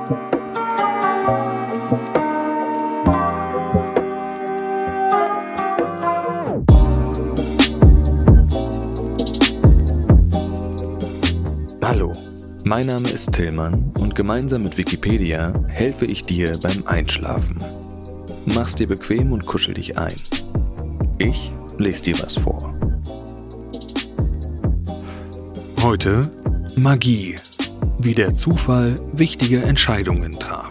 Hallo, mein Name ist Tillmann und gemeinsam mit Wikipedia helfe ich dir beim Einschlafen. Mach's dir bequem und kuschel dich ein. Ich lese dir was vor. Heute Magie, wie der Zufall wichtige Entscheidungen traf.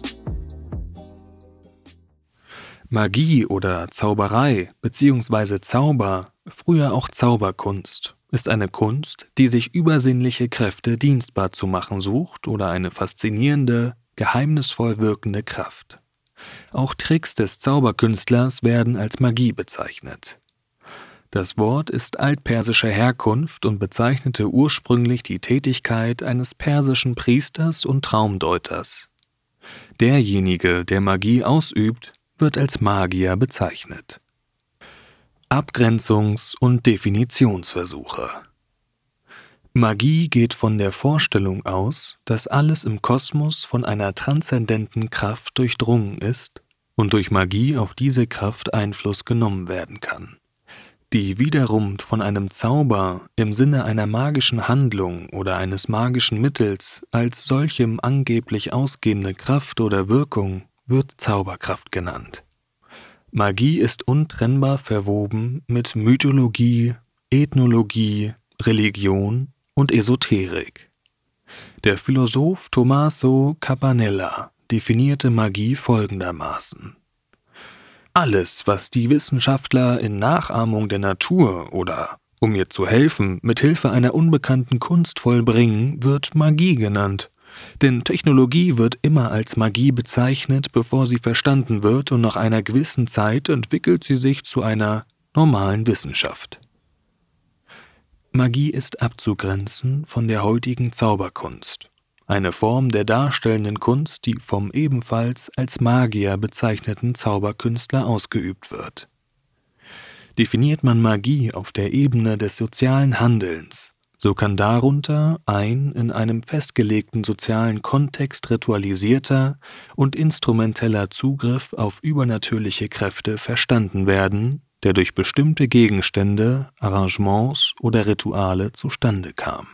Magie oder Zauberei bzw. Zauber, früher auch Zauberkunst, ist eine Kunst, die sich übersinnliche Kräfte dienstbar zu machen sucht oder eine faszinierende, geheimnisvoll wirkende Kraft. Auch Tricks des Zauberkünstlers werden als Magie bezeichnet. Das Wort ist altpersischer Herkunft und bezeichnete ursprünglich die Tätigkeit eines persischen Priesters und Traumdeuters. Derjenige, der Magie ausübt, wird als Magier bezeichnet. Abgrenzungs- und Definitionsversuche. Magie geht von der Vorstellung aus, dass alles im Kosmos von einer transzendenten Kraft durchdrungen ist und durch Magie auf diese Kraft Einfluss genommen werden kann, die wiederum von einem Zauber im Sinne einer magischen Handlung oder eines magischen Mittels als solchem angeblich ausgehende Kraft oder Wirkung wird Zauberkraft genannt. Magie ist untrennbar verwoben mit Mythologie, Ethnologie, Religion und Esoterik. Der Philosoph Tommaso Campanella definierte Magie folgendermaßen: Alles, was die Wissenschaftler in Nachahmung der Natur oder, um ihr zu helfen, mit Hilfe einer unbekannten Kunst vollbringen, wird Magie genannt. Denn Technologie wird immer als Magie bezeichnet, bevor sie verstanden wird, und nach einer gewissen Zeit entwickelt sie sich zu einer normalen Wissenschaft. Magie ist abzugrenzen von der heutigen Zauberkunst, eine Form der darstellenden Kunst, die vom ebenfalls als Magier bezeichneten Zauberkünstler ausgeübt wird. Definiert man Magie auf der Ebene des sozialen Handelns, so kann darunter ein in einem festgelegten sozialen Kontext ritualisierter und instrumenteller Zugriff auf übernatürliche Kräfte verstanden werden, der durch bestimmte Gegenstände, Arrangements oder Rituale zustande kam.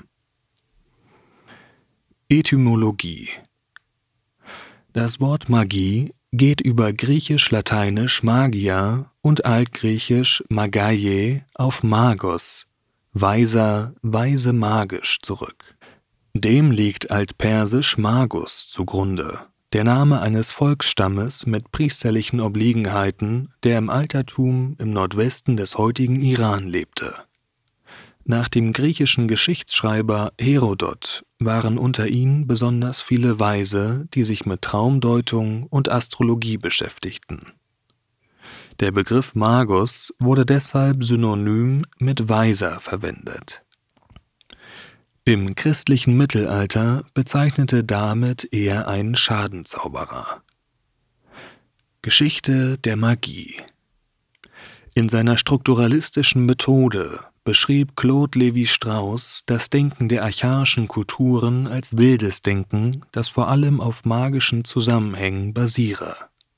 Etymologie. Das Wort Magie geht über griechisch-lateinisch Magia und altgriechisch Magaie auf Magos, Weiser, weise magisch zurück. Dem liegt altpersisch Magus zugrunde, der Name eines Volksstammes mit priesterlichen Obliegenheiten, der im Altertum im Nordwesten des heutigen Iran lebte. Nach dem griechischen Geschichtsschreiber Herodot waren unter ihnen besonders viele Weise, die sich mit Traumdeutung und Astrologie beschäftigten. Der Begriff Magus wurde deshalb synonym mit Weiser verwendet. Im christlichen Mittelalter bezeichnete damit eher einen Schadenzauberer. Geschichte der Magie. In seiner strukturalistischen Methode beschrieb Claude Lévi-Strauss das Denken der archaischen Kulturen als wildes Denken, das vor allem auf magischen Zusammenhängen basiere.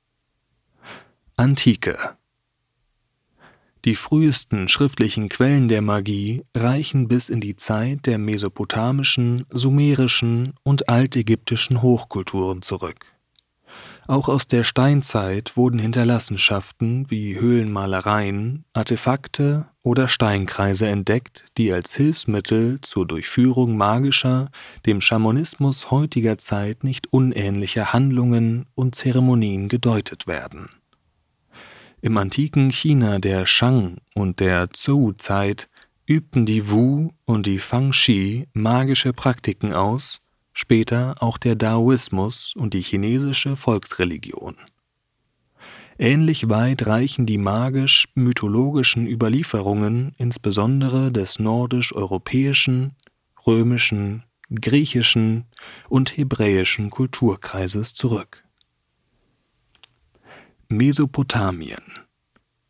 Antike. Die frühesten schriftlichen Quellen der Magie reichen bis in die Zeit der mesopotamischen, sumerischen und altägyptischen Hochkulturen zurück. Auch aus der Steinzeit wurden Hinterlassenschaften wie Höhlenmalereien, Artefakte oder Steinkreise entdeckt, die als Hilfsmittel zur Durchführung magischer, dem Schamanismus heutiger Zeit nicht unähnlicher Handlungen und Zeremonien gedeutet werden. Im antiken China der Shang- und der Zhou-Zeit übten die Wu und die Fangxi magische Praktiken aus, später auch der Daoismus und die chinesische Volksreligion. Ähnlich weit reichen die magisch-mythologischen Überlieferungen insbesondere des nordisch-europäischen, römischen, griechischen und hebräischen Kulturkreises zurück. Mesopotamien.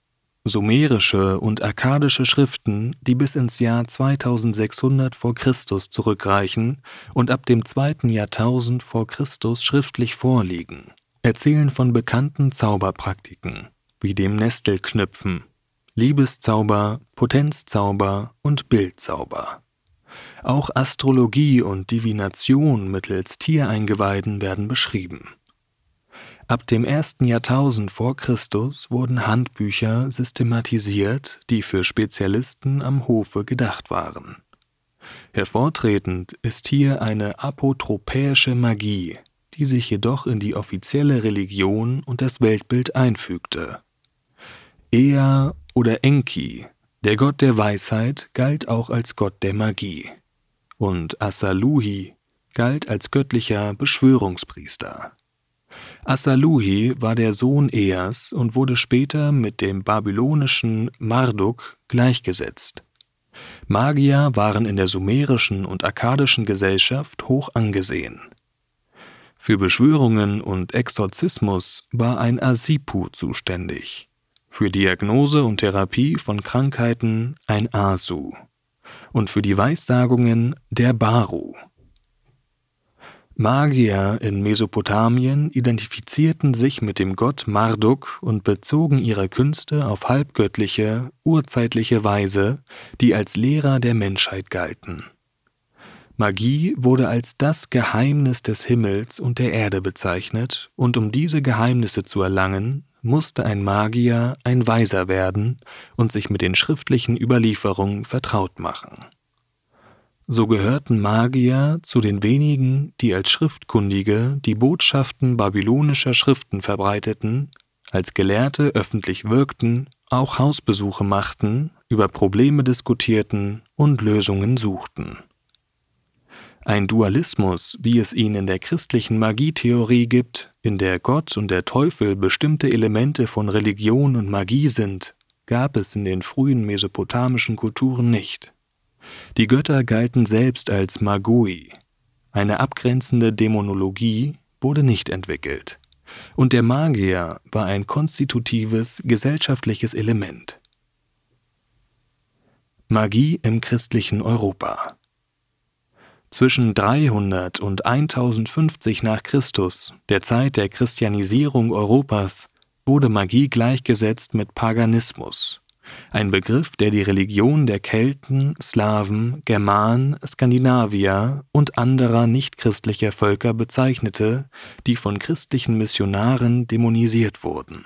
Sumerische und akkadische Schriften, die bis ins Jahr 2600 vor Christus zurückreichen und ab dem 2. Jahrtausend vor Christus schriftlich vorliegen, erzählen von bekannten Zauberpraktiken, wie dem Nestelknüpfen, Liebeszauber, Potenzzauber und Bildzauber. Auch Astrologie und Divination mittels Tiereingeweiden werden beschrieben. Ab dem 1. Jahrtausend vor Christus wurden Handbücher systematisiert, die für Spezialisten am Hofe gedacht waren. Hervortretend ist hier eine apotropäische Magie, die sich jedoch in die offizielle Religion und das Weltbild einfügte. Ea oder Enki, der Gott der Weisheit, galt auch als Gott der Magie. Und Asaluhi galt als göttlicher Beschwörungspriester. Asaluhi war der Sohn Eas und wurde später mit dem babylonischen Marduk gleichgesetzt. Magier waren in der sumerischen und akkadischen Gesellschaft hoch angesehen. Für Beschwörungen und Exorzismus war ein Asipu zuständig, für Diagnose und Therapie von Krankheiten ein Asu und für die Weissagungen der Baru. Magier in Mesopotamien identifizierten sich mit dem Gott Marduk und bezogen ihre Künste auf halbgöttliche, urzeitliche Weise, die als Lehrer der Menschheit galten. Magie wurde als das Geheimnis des Himmels und der Erde bezeichnet, und um diese Geheimnisse zu erlangen, musste ein Magier ein Weiser werden und sich mit den schriftlichen Überlieferungen vertraut machen. So gehörten Magier zu den wenigen, die als Schriftkundige die Botschaften babylonischer Schriften verbreiteten, als Gelehrte öffentlich wirkten, auch Hausbesuche machten, über Probleme diskutierten und Lösungen suchten. Ein Dualismus, wie es ihn in der christlichen Magietheorie gibt, in der Gott und der Teufel bestimmte Elemente von Religion und Magie sind, gab es in den frühen mesopotamischen Kulturen nicht. Die Götter galten selbst als Magoi. Eine abgrenzende Dämonologie wurde nicht entwickelt. Und der Magier war ein konstitutives gesellschaftliches Element. Magie im christlichen Europa. Zwischen 300 und 1050 nach Christus, der Zeit der Christianisierung Europas, wurde Magie gleichgesetzt mit Paganismus. Ein Begriff, der die Religion der Kelten, Slawen, Germanen, Skandinavier und anderer nichtchristlicher Völker bezeichnete, die von christlichen Missionaren dämonisiert wurden.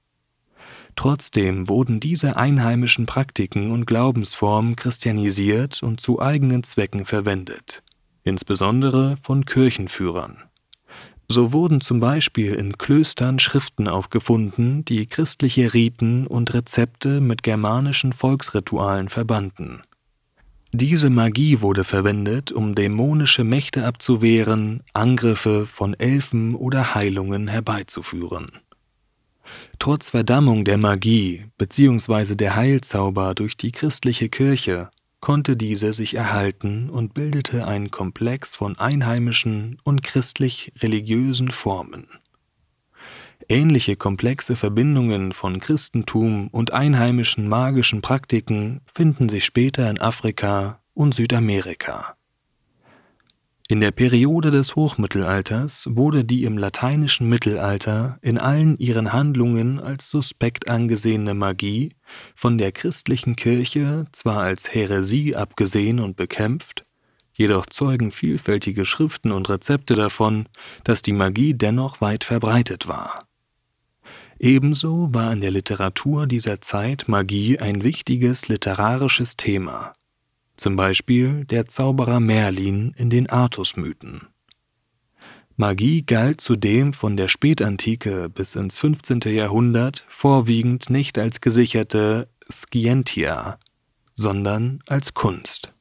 Trotzdem wurden diese einheimischen Praktiken und Glaubensformen christianisiert und zu eigenen Zwecken verwendet, insbesondere von Kirchenführern. So wurden zum Beispiel in Klöstern Schriften aufgefunden, die christliche Riten und Rezepte mit germanischen Volksritualen verbanden. Diese Magie wurde verwendet, um dämonische Mächte abzuwehren, Angriffe von Elfen oder Heilungen herbeizuführen. Trotz Verdammung der Magie bzw. der Heilzauber durch die christliche Kirche konnte diese sich erhalten und bildete einen Komplex von einheimischen und christlich-religiösen Formen. Ähnliche komplexe Verbindungen von Christentum und einheimischen magischen Praktiken finden sich später in Afrika und Südamerika. In der Periode des Hochmittelalters wurde die im lateinischen Mittelalter in allen ihren Handlungen als suspekt angesehene Magie von der christlichen Kirche zwar als Häresie abgesehen und bekämpft, jedoch zeugen vielfältige Schriften und Rezepte davon, dass die Magie dennoch weit verbreitet war. Ebenso war in der Literatur dieser Zeit Magie ein wichtiges literarisches Thema. Zum Beispiel der Zauberer Merlin in den Artusmythen. Magie galt zudem von der Spätantike bis ins 15. Jahrhundert vorwiegend nicht als gesicherte Scientia, sondern als Kunst.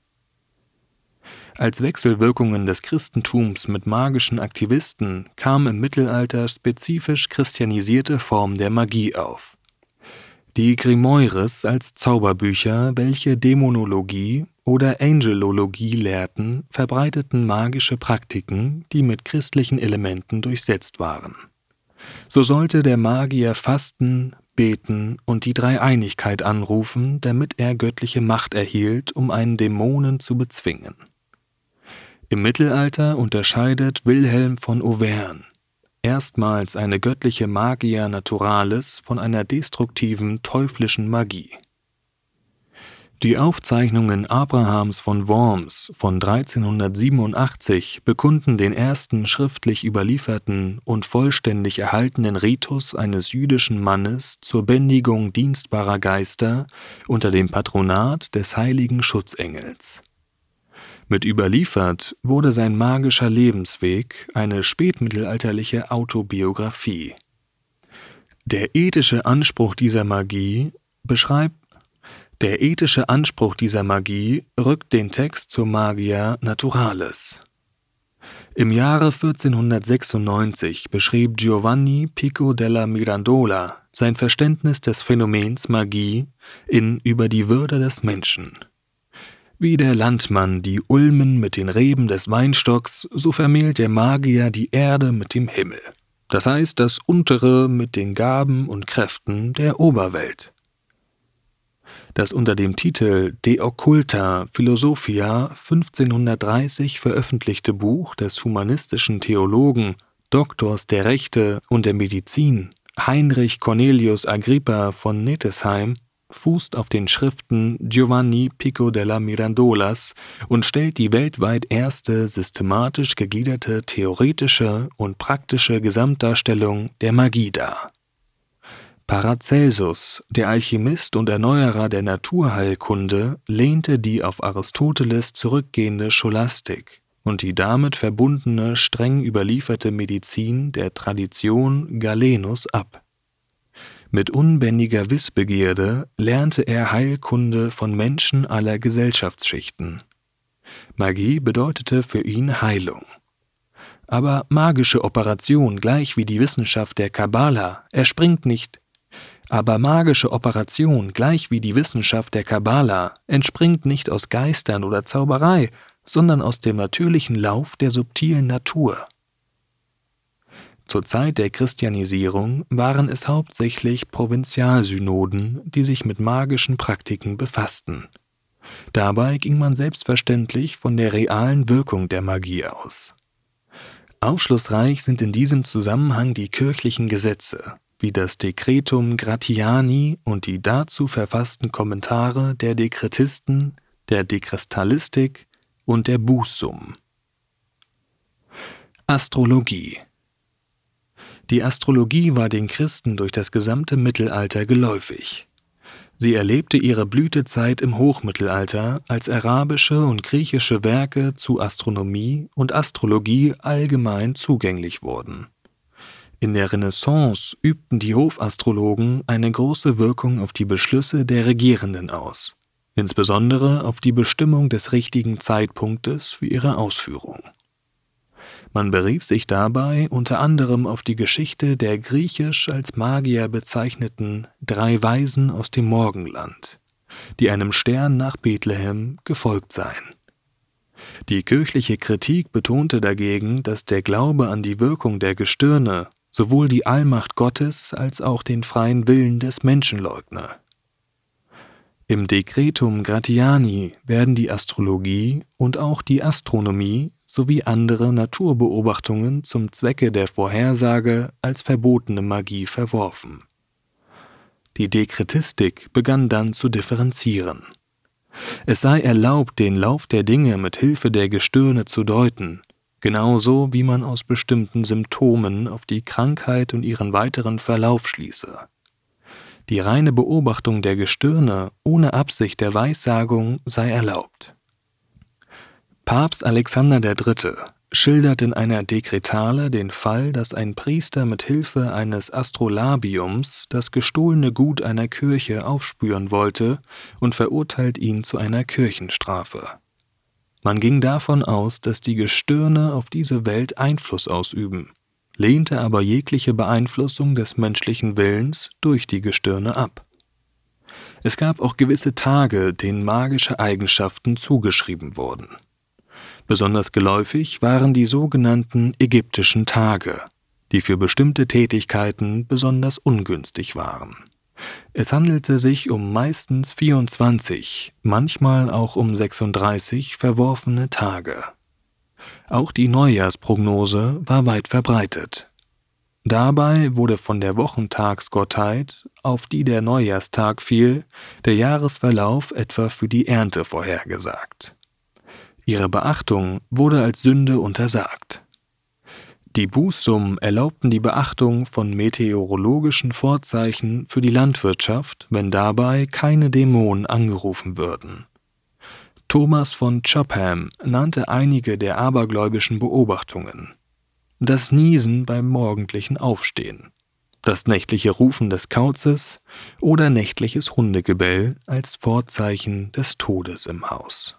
Als Wechselwirkungen des Christentums mit magischen Aktivisten kam im Mittelalter spezifisch christianisierte Form der Magie auf. Die Grimoires als Zauberbücher, welche Dämonologie oder Angelologie lehrten, verbreiteten magische Praktiken, die mit christlichen Elementen durchsetzt waren. So sollte der Magier fasten, beten und die Dreieinigkeit anrufen, damit er göttliche Macht erhielt, um einen Dämonen zu bezwingen. Im Mittelalter unterscheidet Wilhelm von Auvergne erstmals eine göttliche Magia Naturalis von einer destruktiven teuflischen Magie. Die Aufzeichnungen Abrahams von Worms von 1387 bekunden den ersten schriftlich überlieferten und vollständig erhaltenen Ritus eines jüdischen Mannes zur Bändigung dienstbarer Geister unter dem Patronat des heiligen Schutzengels. Mit überliefert wurde sein magischer Lebensweg, eine spätmittelalterliche Autobiografie. Der ethische Anspruch dieser Magie rückt den Text zur Magia Naturalis. Im Jahre 1496 beschrieb Giovanni Pico della Mirandola sein Verständnis des Phänomens Magie in Über die Würde des Menschen. Wie der Landmann die Ulmen mit den Reben des Weinstocks, so vermählt der Magier die Erde mit dem Himmel. Das heißt, das Untere mit den Gaben und Kräften der Oberwelt. Das unter dem Titel De Occulta Philosophia 1530 veröffentlichte Buch des humanistischen Theologen, Doktors der Rechte und der Medizin Heinrich Cornelius Agrippa von Nettesheim fußt auf den Schriften Giovanni Pico della Mirandolas und stellt die weltweit erste systematisch gegliederte theoretische und praktische Gesamtdarstellung der Magie dar. Paracelsus, der Alchemist und Erneuerer der Naturheilkunde, lehnte die auf Aristoteles zurückgehende Scholastik und die damit verbundene streng überlieferte Medizin der Tradition Galenus ab. Mit unbändiger Wissbegierde lernte er Heilkunde von Menschen aller Gesellschaftsschichten. Magie bedeutete für ihn Heilung. Aber magische Operation, gleich wie die Wissenschaft der Kabbala, entspringt nicht aus Geistern oder Zauberei, sondern aus dem natürlichen Lauf der subtilen Natur. Zur Zeit der Christianisierung waren es hauptsächlich Provinzialsynoden, die sich mit magischen Praktiken befassten. Dabei ging man selbstverständlich von der realen Wirkung der Magie aus. Aufschlussreich sind in diesem Zusammenhang die kirchlichen Gesetze, wie das Decretum Gratiani und die dazu verfassten Kommentare der Dekretisten, der Dekristalistik und der Bußsummen. Astrologie. Die Astrologie war den Christen durch das gesamte Mittelalter geläufig. Sie erlebte ihre Blütezeit im Hochmittelalter, als arabische und griechische Werke zu Astronomie und Astrologie allgemein zugänglich wurden. In der Renaissance übten die Hofastrologen eine große Wirkung auf die Beschlüsse der Regierenden aus, insbesondere auf die Bestimmung des richtigen Zeitpunktes für ihre Ausführung. Man berief sich dabei unter anderem auf die Geschichte der griechisch als Magier bezeichneten 3 Weisen aus dem Morgenland, die einem Stern nach Bethlehem gefolgt seien. Die kirchliche Kritik betonte dagegen, dass der Glaube an die Wirkung der Gestirne sowohl die Allmacht Gottes als auch den freien Willen des Menschen leugne. Im Decretum Gratiani werden die Astrologie und auch die Astronomie sowie andere Naturbeobachtungen zum Zwecke der Vorhersage als verbotene Magie verworfen. Die Dekretistik begann dann zu differenzieren. Es sei erlaubt, den Lauf der Dinge mit Hilfe der Gestirne zu deuten, genauso wie man aus bestimmten Symptomen auf die Krankheit und ihren weiteren Verlauf schließe. Die reine Beobachtung der Gestirne ohne Absicht der Weissagung sei erlaubt. Papst Alexander III. Schildert in einer Dekretale den Fall, dass ein Priester mit Hilfe eines Astrolabiums das gestohlene Gut einer Kirche aufspüren wollte und verurteilt ihn zu einer Kirchenstrafe. Man ging davon aus, dass die Gestirne auf diese Welt Einfluss ausüben, lehnte aber jegliche Beeinflussung des menschlichen Willens durch die Gestirne ab. Es gab auch gewisse Tage, denen magische Eigenschaften zugeschrieben wurden. Besonders geläufig waren die sogenannten ägyptischen Tage, die für bestimmte Tätigkeiten besonders ungünstig waren. Es handelte sich um meistens 24, manchmal auch um 36 verworfene Tage. Auch die Neujahrsprognose war weit verbreitet. Dabei wurde von der Wochentagsgottheit, auf die der Neujahrstag fiel, der Jahresverlauf etwa für die Ernte vorhergesagt. Ihre Beachtung wurde als Sünde untersagt. Die Bußsummen erlaubten die Beachtung von meteorologischen Vorzeichen für die Landwirtschaft, wenn dabei keine Dämonen angerufen würden. Thomas von Chopham nannte einige der abergläubischen Beobachtungen: das Niesen beim morgendlichen Aufstehen, das nächtliche Rufen des Kauzes oder nächtliches Hundegebell als Vorzeichen des Todes im Haus.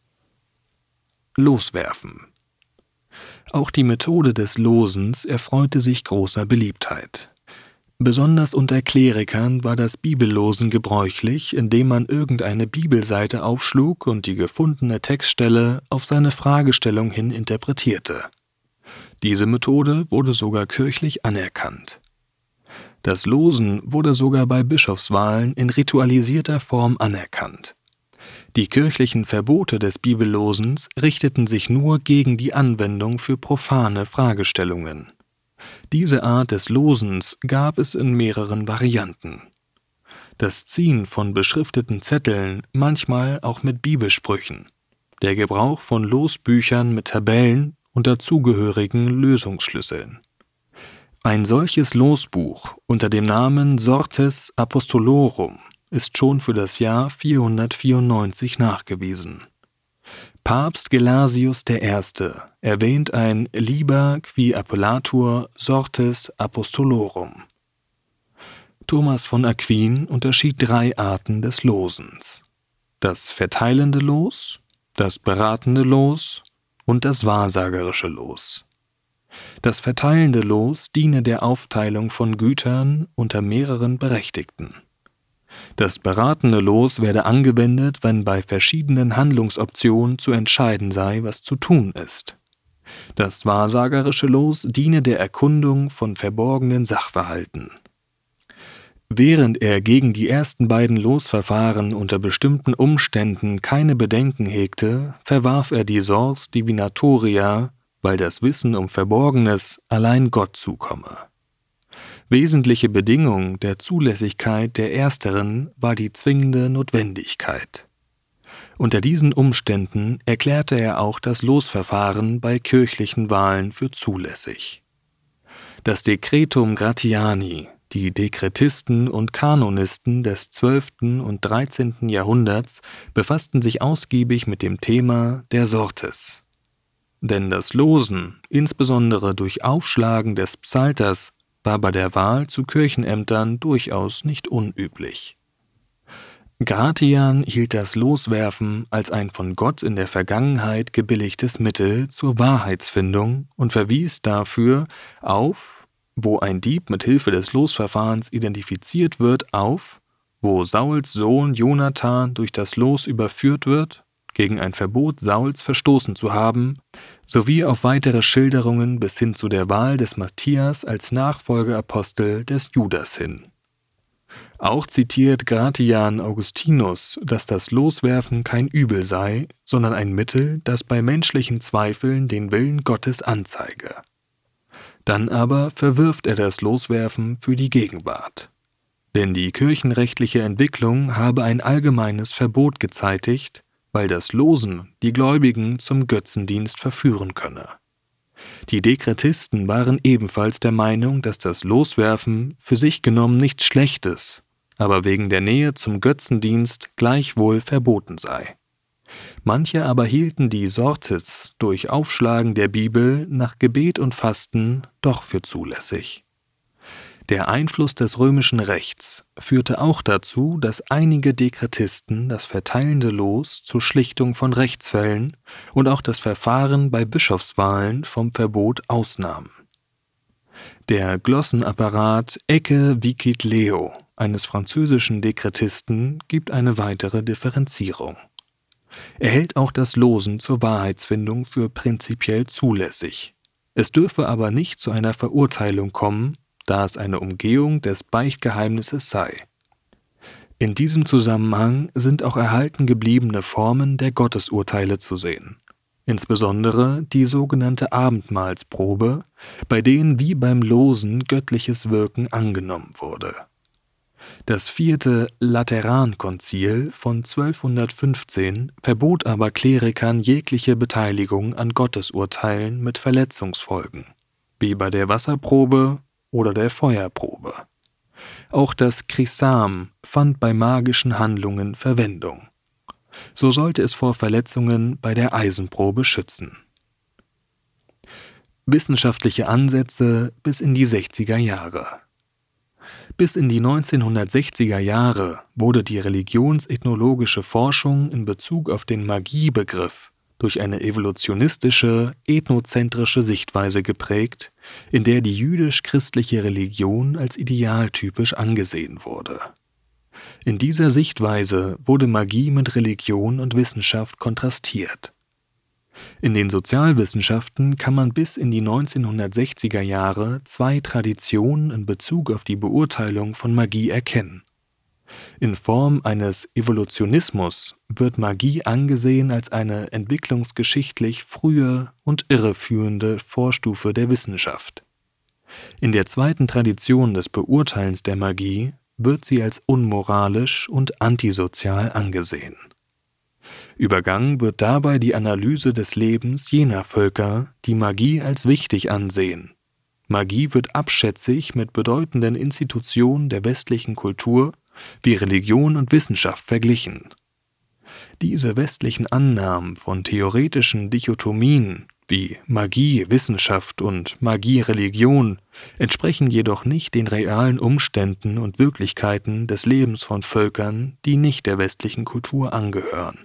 Loswerfen. Auch die Methode des Losens erfreute sich großer Beliebtheit. Besonders unter Klerikern war das Bibellosen gebräuchlich, indem man irgendeine Bibelseite aufschlug und die gefundene Textstelle auf seine Fragestellung hin interpretierte. Diese Methode wurde sogar kirchlich anerkannt. Das Losen wurde sogar bei Bischofswahlen in ritualisierter Form anerkannt. Die kirchlichen Verbote des Bibellosens richteten sich nur gegen die Anwendung für profane Fragestellungen. Diese Art des Losens gab es in mehreren Varianten. Das Ziehen von beschrifteten Zetteln, manchmal auch mit Bibelsprüchen, der Gebrauch von Losbüchern mit Tabellen und dazugehörigen Lösungsschlüsseln. Ein solches Losbuch unter dem Namen Sortes Apostolorum ist schon für das Jahr 494 nachgewiesen. Papst Gelasius I. erwähnt ein Liber qui appellatur sortes apostolorum. Thomas von Aquin unterschied 3 Arten des Losens: das verteilende Los, das beratende Los und das wahrsagerische Los. Das verteilende Los diene der Aufteilung von Gütern unter mehreren Berechtigten. Das beratende Los werde angewendet, wenn bei verschiedenen Handlungsoptionen zu entscheiden sei, was zu tun ist. Das wahrsagerische Los diene der Erkundung von verborgenen Sachverhalten. Während er gegen die ersten beiden Losverfahren unter bestimmten Umständen keine Bedenken hegte, verwarf er die Sors divinatoria, weil das Wissen um Verborgenes allein Gott zukomme. Wesentliche Bedingung der Zulässigkeit der ersteren war die zwingende Notwendigkeit. Unter diesen Umständen erklärte er auch das Losverfahren bei kirchlichen Wahlen für zulässig. Das Decretum Gratiani, die Dekretisten und Kanonisten des 12. und 13. Jahrhunderts, befassten sich ausgiebig mit dem Thema der Sortes. Denn das Losen, insbesondere durch Aufschlagen des Psalters, war bei der Wahl zu Kirchenämtern durchaus nicht unüblich. Gratian hielt das Loswerfen als ein von Gott in der Vergangenheit gebilligtes Mittel zur Wahrheitsfindung und verwies dafür auf, wo ein Dieb mit Hilfe des Losverfahrens identifiziert wird, auf, wo Sauls Sohn Jonathan durch das Los überführt wird, gegen ein Verbot Sauls verstoßen zu haben, sowie auf weitere Schilderungen bis hin zu der Wahl des Matthias als Nachfolgeapostel des Judas hin. Auch zitiert Gratian Augustinus, dass das Loswerfen kein Übel sei, sondern ein Mittel, das bei menschlichen Zweifeln den Willen Gottes anzeige. Dann aber verwirft er das Loswerfen für die Gegenwart. Denn die kirchenrechtliche Entwicklung habe ein allgemeines Verbot gezeitigt, weil das Losen die Gläubigen zum Götzendienst verführen könne. Die Dekretisten waren ebenfalls der Meinung, dass das Loswerfen für sich genommen nichts Schlechtes, aber wegen der Nähe zum Götzendienst gleichwohl verboten sei. Manche aber hielten die Sortes durch Aufschlagen der Bibel nach Gebet und Fasten doch für zulässig. Der Einfluss des römischen Rechts führte auch dazu, dass einige Dekretisten das verteilende Los zur Schlichtung von Rechtsfällen und auch das Verfahren bei Bischofswahlen vom Verbot ausnahmen. Der Glossenapparat Ecce vicit leo eines französischen Dekretisten gibt eine weitere Differenzierung. Er hält auch das Losen zur Wahrheitsfindung für prinzipiell zulässig. Es dürfe aber nicht zu einer Verurteilung kommen, da es eine Umgehung des Beichtgeheimnisses sei. In diesem Zusammenhang sind auch erhalten gebliebene Formen der Gottesurteile zu sehen, insbesondere die sogenannte Abendmahlsprobe, bei denen wie beim Losen göttliches Wirken angenommen wurde. Das vierte Laterankonzil von 1215 verbot aber Klerikern jegliche Beteiligung an Gottesurteilen mit Verletzungsfolgen, wie bei der Wasserprobe oder der Feuerprobe. Auch das Chrisam fand bei magischen Handlungen Verwendung. So sollte es vor Verletzungen bei der Eisenprobe schützen. Wissenschaftliche Ansätze bis in die 60er Jahre. Bis in die 1960er Jahre wurde die religionsethnologische Forschung in Bezug auf den Magiebegriff durch eine evolutionistische, ethnozentrische Sichtweise geprägt, in der die jüdisch-christliche Religion als idealtypisch angesehen wurde. In dieser Sichtweise wurde Magie mit Religion und Wissenschaft kontrastiert. In den Sozialwissenschaften kann man bis in die 1960er Jahre zwei Traditionen in Bezug auf die Beurteilung von Magie erkennen. In Form eines Evolutionismus wird Magie angesehen als eine entwicklungsgeschichtlich frühe und irreführende Vorstufe der Wissenschaft. In der zweiten Tradition des Beurteilens der Magie wird sie als unmoralisch und antisozial angesehen. Übergangen wird dabei die Analyse des Lebens jener Völker, die Magie als wichtig ansehen. Magie wird abschätzig mit bedeutenden Institutionen der westlichen Kultur wie Religion und Wissenschaft verglichen. Diese westlichen Annahmen von theoretischen Dichotomien wie Magie, Wissenschaft und Magie, Religion entsprechen jedoch nicht den realen Umständen und Wirklichkeiten des Lebens von Völkern, die nicht der westlichen Kultur angehören.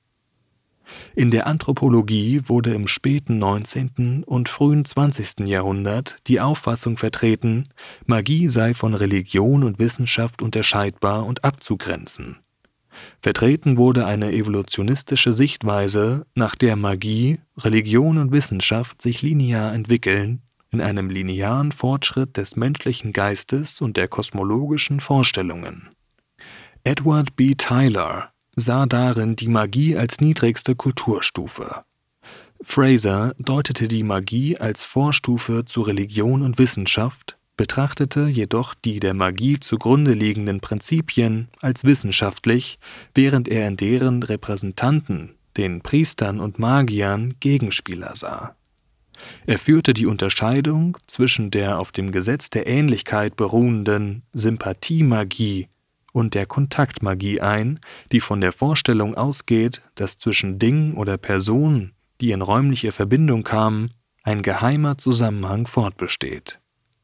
In der Anthropologie wurde im späten 19. und frühen 20. Jahrhundert die Auffassung vertreten, Magie sei von Religion und Wissenschaft unterscheidbar und abzugrenzen. Vertreten wurde eine evolutionistische Sichtweise, nach der Magie, Religion und Wissenschaft sich linear entwickeln, in einem linearen Fortschritt des menschlichen Geistes und der kosmologischen Vorstellungen. Edward B. Tylor sah darin die Magie als niedrigste Kulturstufe. Fraser deutete die Magie als Vorstufe zu Religion und Wissenschaft, betrachtete jedoch die der Magie zugrunde liegenden Prinzipien als wissenschaftlich, während er in deren Repräsentanten, den Priestern und Magiern, Gegenspieler sah. Er führte die Unterscheidung zwischen der auf dem Gesetz der Ähnlichkeit beruhenden Sympathiemagie und der Kontaktmagie ein, die von der Vorstellung ausgeht, dass zwischen Dingen oder Personen, die in räumliche Verbindung kamen, ein geheimer Zusammenhang fortbesteht.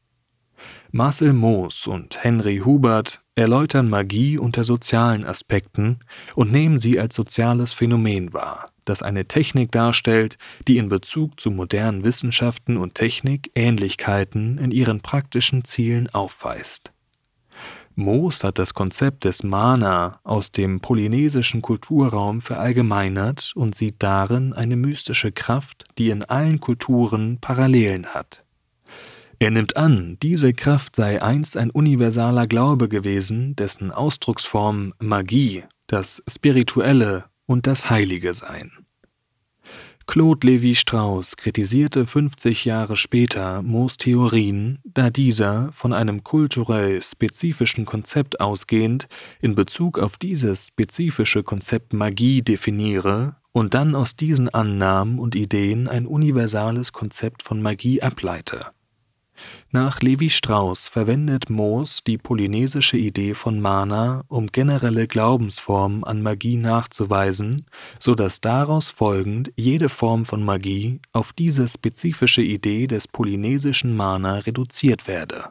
Marcel Mauss und Henry Hubert erläutern Magie unter sozialen Aspekten und nehmen sie als soziales Phänomen wahr, das eine Technik darstellt, die in Bezug zu modernen Wissenschaften und Technik Ähnlichkeiten in ihren praktischen Zielen aufweist. Mauss hat das Konzept des Mana aus dem polynesischen Kulturraum verallgemeinert und sieht darin eine mystische Kraft, die in allen Kulturen Parallelen hat. Er nimmt an, diese Kraft sei einst ein universaler Glaube gewesen, dessen Ausdrucksformen Magie, das Spirituelle und das Heilige seien. Claude Lévi-Strauss kritisierte 50 Jahre später Mauss' Theorien, da dieser, von einem kulturell spezifischen Konzept ausgehend, in Bezug auf dieses spezifische Konzept Magie definiere und dann aus diesen Annahmen und Ideen ein universales Konzept von Magie ableite. Nach Lévi-Strauss verwendet Mauss die polynesische Idee von Mana, um generelle Glaubensformen an Magie nachzuweisen, so dass daraus folgend jede Form von Magie auf diese spezifische Idee des polynesischen Mana reduziert werde.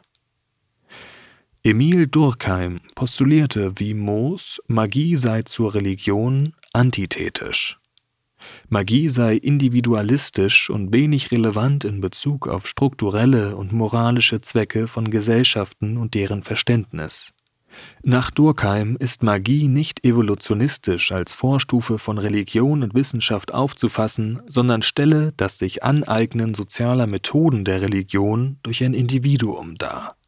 Emil Durkheim postulierte wie Mauss, Magie sei zur Religion antithetisch. Magie sei individualistisch und wenig relevant in Bezug auf strukturelle und moralische Zwecke von Gesellschaften und deren Verständnis. Nach Durkheim ist Magie nicht evolutionistisch als Vorstufe von Religion und Wissenschaft aufzufassen, sondern stelle das sich Aneignen sozialer Methoden der Religion durch ein Individuum dar.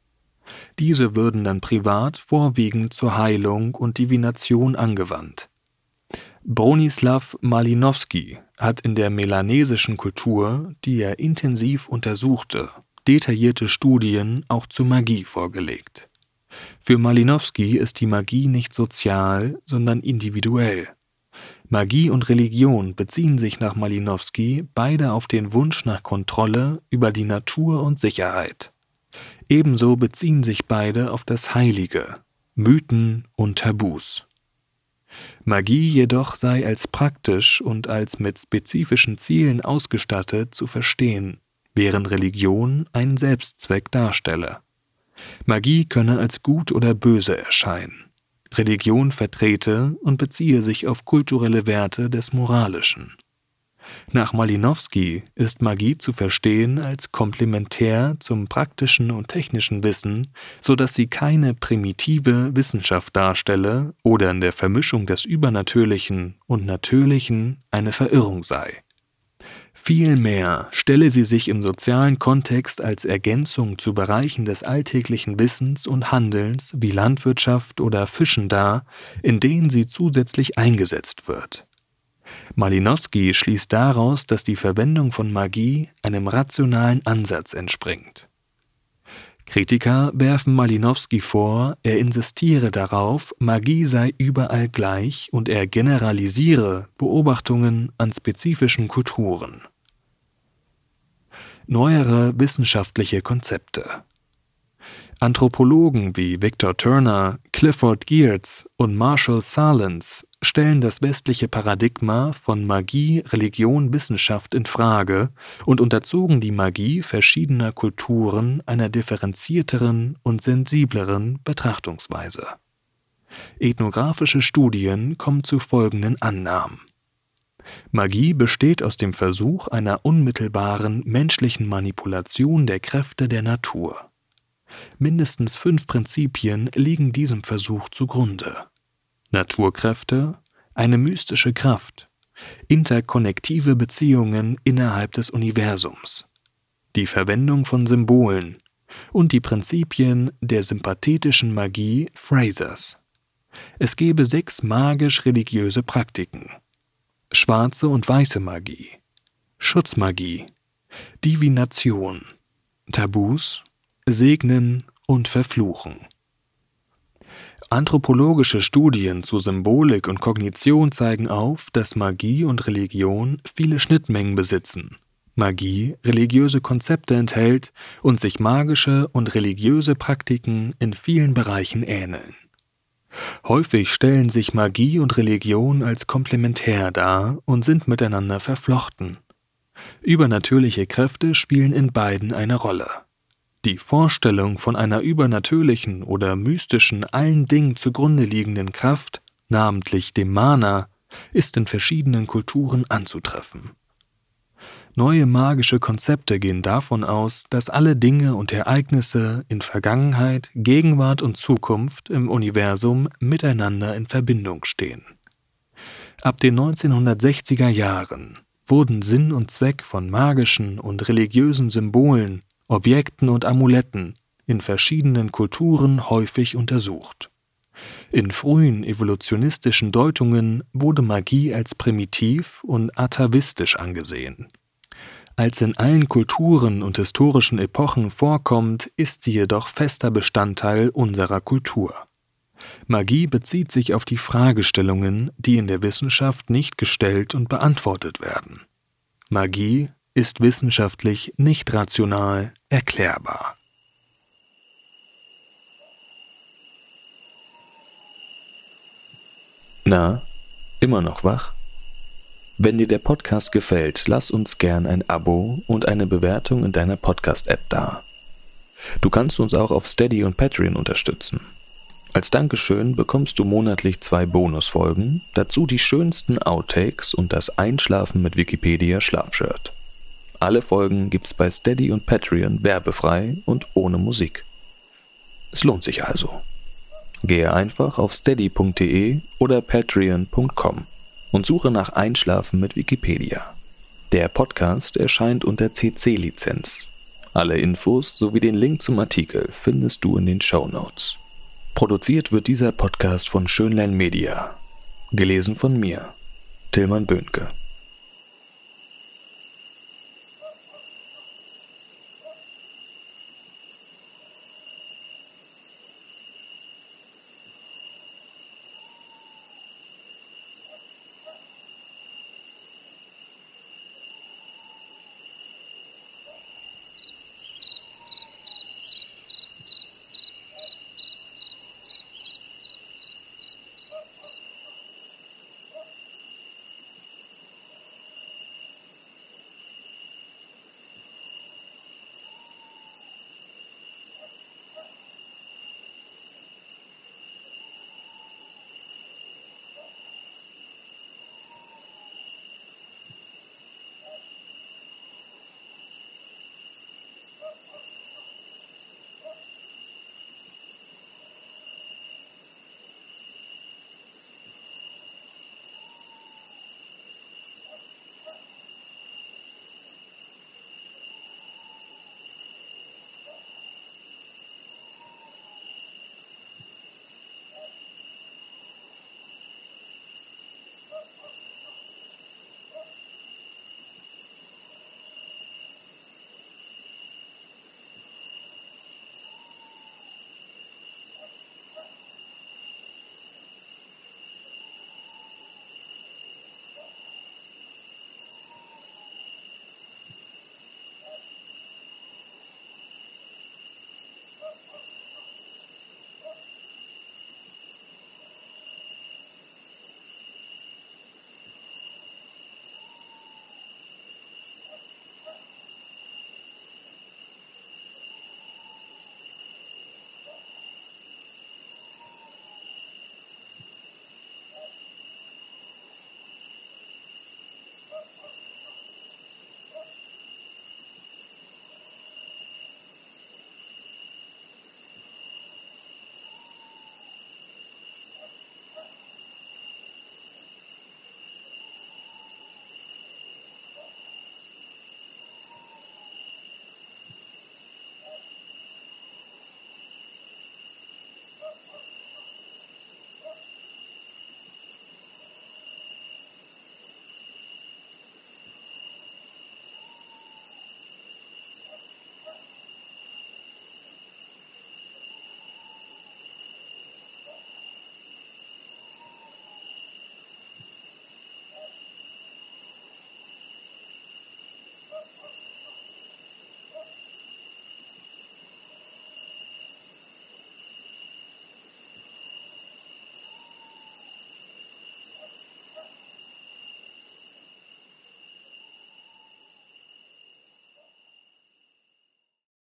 Diese würden dann privat vorwiegend zur Heilung und Divination angewandt. Bronislaw Malinowski hat in der melanesischen Kultur, die er intensiv untersuchte, detaillierte Studien auch zur Magie vorgelegt. Für Malinowski ist die Magie nicht sozial, sondern individuell. Magie und Religion beziehen sich nach Malinowski beide auf den Wunsch nach Kontrolle über die Natur und Sicherheit. Ebenso beziehen sich beide auf das Heilige, Mythen und Tabus. Magie jedoch sei als praktisch und als mit spezifischen Zielen ausgestattet zu verstehen, während Religion einen Selbstzweck darstelle. Magie könne als gut oder böse erscheinen. Religion vertrete und beziehe sich auf kulturelle Werte des Moralischen. Nach Malinowski ist Magie zu verstehen als komplementär zum praktischen und technischen Wissen, sodass sie keine primitive Wissenschaft darstelle oder in der Vermischung des Übernatürlichen und Natürlichen eine Verirrung sei. Vielmehr stelle sie sich im sozialen Kontext als Ergänzung zu Bereichen des alltäglichen Wissens und Handelns wie Landwirtschaft oder Fischen dar, in denen sie zusätzlich eingesetzt wird. Malinowski schließt daraus, dass die Verwendung von Magie einem rationalen Ansatz entspringt. Kritiker werfen Malinowski vor, er insistiere darauf, Magie sei überall gleich und er generalisiere Beobachtungen an spezifischen Kulturen. Neuere wissenschaftliche Konzepte. Anthropologen wie Victor Turner, Clifford Geertz und Marshall Sahlins stellen das westliche Paradigma von Magie, Religion, Wissenschaft in Frage und unterzogen die Magie verschiedener Kulturen einer differenzierteren und sensibleren Betrachtungsweise. Ethnografische Studien kommen zu folgenden Annahmen. Magie besteht aus dem Versuch einer unmittelbaren menschlichen Manipulation der Kräfte der Natur. Mindestens 5 Prinzipien liegen diesem Versuch zugrunde. Naturkräfte, eine mystische Kraft, interkonnektive Beziehungen innerhalb des Universums, die Verwendung von Symbolen und die Prinzipien der sympathetischen Magie Frasers. Es gebe 6 magisch-religiöse Praktiken: schwarze und weiße Magie, Schutzmagie, Divination, Tabus, Segnen und Verfluchen. Anthropologische Studien zu Symbolik und Kognition zeigen auf, dass Magie und Religion viele Schnittmengen besitzen, Magie religiöse Konzepte enthält und sich magische und religiöse Praktiken in vielen Bereichen ähneln. Häufig stellen sich Magie und Religion als komplementär dar und sind miteinander verflochten. Übernatürliche Kräfte spielen in beiden eine Rolle. Die Vorstellung von einer übernatürlichen oder mystischen allen Dingen zugrunde liegenden Kraft, namentlich dem Mana, ist in verschiedenen Kulturen anzutreffen. Neue magische Konzepte gehen davon aus, dass alle Dinge und Ereignisse in Vergangenheit, Gegenwart und Zukunft im Universum miteinander in Verbindung stehen. Ab den 1960er Jahren wurden Sinn und Zweck von magischen und religiösen Symbolen, Objekten und Amuletten in verschiedenen Kulturen häufig untersucht. In frühen evolutionistischen Deutungen wurde Magie als primitiv und atavistisch angesehen. Als in allen Kulturen und historischen Epochen vorkommt, ist sie jedoch fester Bestandteil unserer Kultur. Magie bezieht sich auf die Fragestellungen, die in der Wissenschaft nicht gestellt und beantwortet werden. Magie ist wissenschaftlich nicht rational erklärbar. Na, immer noch wach? Wenn dir der Podcast gefällt, lass uns gern ein Abo und eine Bewertung in deiner Podcast-App da. Du kannst uns auch auf Steady und Patreon unterstützen. Als Dankeschön bekommst du monatlich 2 Bonusfolgen, dazu die schönsten Outtakes und das Einschlafen mit Wikipedia Schlafshirt. Alle Folgen gibt's bei Steady und Patreon werbefrei und ohne Musik. Es lohnt sich also. Gehe einfach auf steady.de oder patreon.com und suche nach Einschlafen mit Wikipedia. Der Podcast erscheint unter CC-Lizenz. Alle Infos sowie den Link zum Artikel findest du in den Shownotes. Produziert wird dieser Podcast von Schönlein Media. Gelesen von mir, Tilman Böhnke.